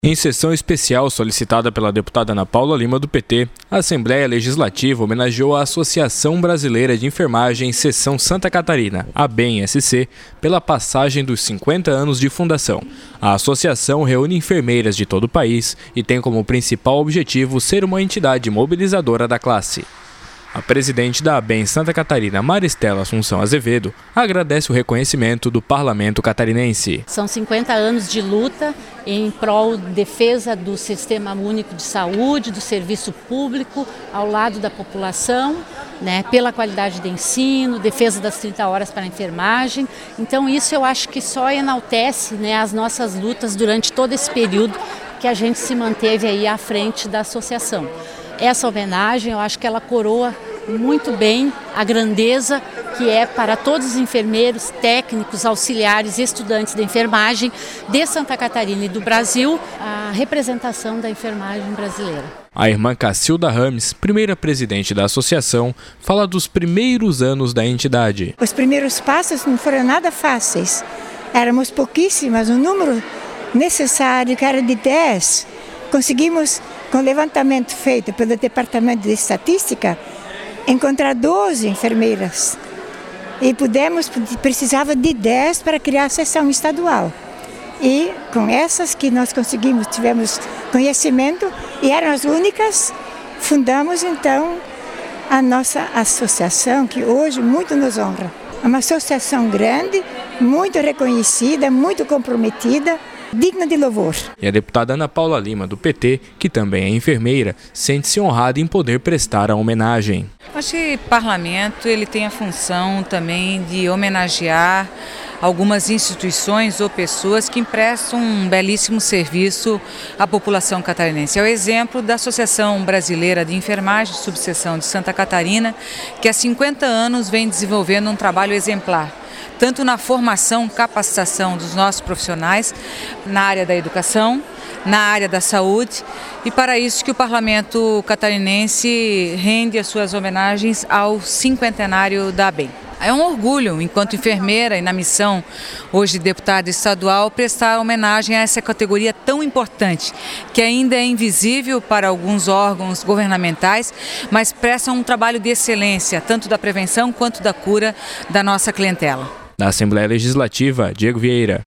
Em sessão especial solicitada pela deputada Ana Paula Lima, do PT, a Assembleia Legislativa homenageou a Associação Brasileira de Enfermagem Seção Santa Catarina, ABEM-SC, pela passagem dos 50 anos de fundação. A associação reúne enfermeiras de todo o país e tem como principal objetivo ser uma entidade mobilizadora da classe. A presidente da ABEM Santa Catarina, Maristela Assunção Azevedo, agradece o reconhecimento do parlamento catarinense. São 50 anos de luta em prol de defesa do Sistema Único de Saúde, do serviço público ao lado da população, pela qualidade de ensino, defesa das 30 horas para a enfermagem. Então isso eu acho que só enaltece as nossas lutas durante todo esse período que a gente se manteve aí à frente da associação. Essa homenagem, eu acho que ela coroa muito bem a grandeza que é para todos os enfermeiros, técnicos, auxiliares e estudantes de enfermagem de Santa Catarina e do Brasil, a representação da enfermagem brasileira. A irmã Cacilda Rames, primeira presidente da associação, fala dos primeiros anos da entidade. Os primeiros passos não foram nada fáceis. Éramos pouquíssimas, o número necessário, que era de 10, conseguimos, com o levantamento feito pelo Departamento de Estatística, encontrar 12 enfermeiras. E precisava de 10 para criar a seção estadual. E com essas que nós conseguimos, tivemos conhecimento e eram as únicas, fundamos então a nossa associação, que hoje muito nos honra. É uma associação grande, muito reconhecida, muito comprometida, digna de louvor. E a deputada Ana Paula Lima, do PT, que também é enfermeira, sente-se honrada em poder prestar a homenagem. Acho que o parlamento ele tem a função também de homenagear algumas instituições ou pessoas que prestam um belíssimo serviço à população catarinense. É o exemplo da Associação Brasileira de Enfermagem, subseção de Santa Catarina, que há 50 anos vem desenvolvendo um trabalho exemplar, tanto na formação, capacitação dos nossos profissionais, na área da educação, na área da saúde, e para isso que o parlamento catarinense rende as suas homenagens ao cinquentenário da ABEM. É um orgulho, enquanto enfermeira e na missão hoje de deputada estadual, prestar homenagem a essa categoria tão importante, que ainda é invisível para alguns órgãos governamentais, mas presta um trabalho de excelência, tanto da prevenção quanto da cura da nossa clientela. Da Assembleia Legislativa, Diego Vieira.